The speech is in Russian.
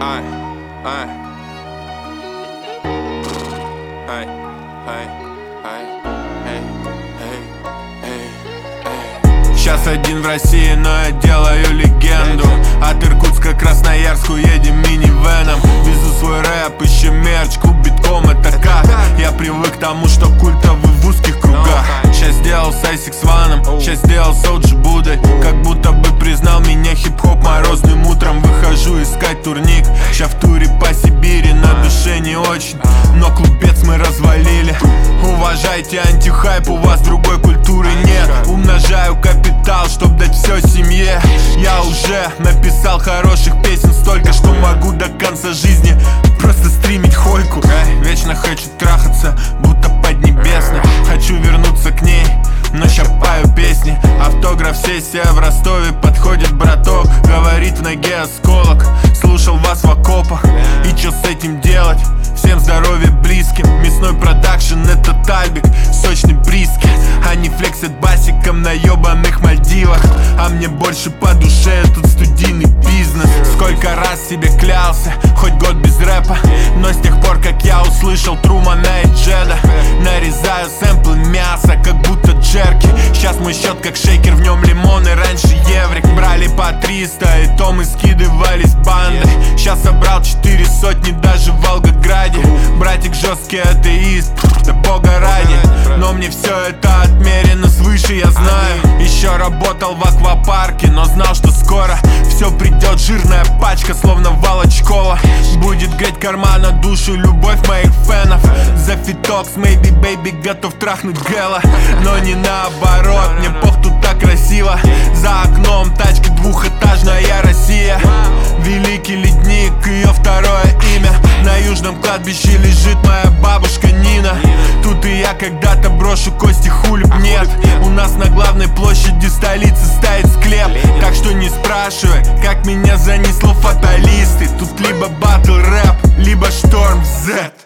Ай, ай, ай, ай, ай, эй, эй, эй, эй. Сейчас один в России, но я делаю легенду. От Иркутска к Красноярску едем минивеном. Везу свой рэп, ищем мерч, клуб битком, это как? Я привык к тому, что культовый в узких кругах. Сейчас сделал с Айсик Сваном, сейчас сделал с Оджи Будой. Как будто бы признал меня хип-хоп морозным утром. Выхожу искать турник, ща в туре по Сибири. На душе не очень, но клубец мы развалили. Уважайте антихайп, у вас другой культуры нет. Умножаю капитал, чтоб дать все семье. Я уже написал хороших песен столько, что могу до конца жизни просто стримить хойку. Вечно хочу трахаться, будто поднебесно. Хочу вернуться к ней, но ща пою песни. Автограф-сессия в Ростове, подходит браток. Говорит в ноге осколок, слушал вас в окопах. И чё с этим делать? Всем здоровья близким. Мясной продакшн — это тальбик, сочный брискет. Они флексят басиком на ёбаных Мальдивах. А мне больше по душе этот студийный бизнес. Сколько раз себе клялся, хоть год без рэпа, но с тех пор, как я услышал Трумана и Джеда, нарезаю сэмплы мяса, как будто джерки. Сейчас мой счет как шейкер, в нем лимоны, раньше еврик. Брали по 300, и то мы скидывались бандой. Сейчас собрал 4 сотни даже в Волгограде. Братик жесткий атеист, да бога ради. Но мне все это отмерено свыше, я знаю. Еще работал в аквапарке, но знал, что скоро все придет, жирная пачка, словно Волочкова. Будет греть кармана душу любовь моих фенов. За фиток с Maybe Baby готов трахнуть Гэла. Но не наоборот, мне пох, тут так красиво. За окном тачка двухэтажная Россия. Великий ледник, ее второе имя. На южном кладбище лежит моя бабушка Нина. Тут и я когда-то брошу кости, хулип нет. У нас на главной площади столицы стоит склеп. Так что не спрашивай, как меня занесло фаталисты. Тут либо батл рэп, либо шторм Z.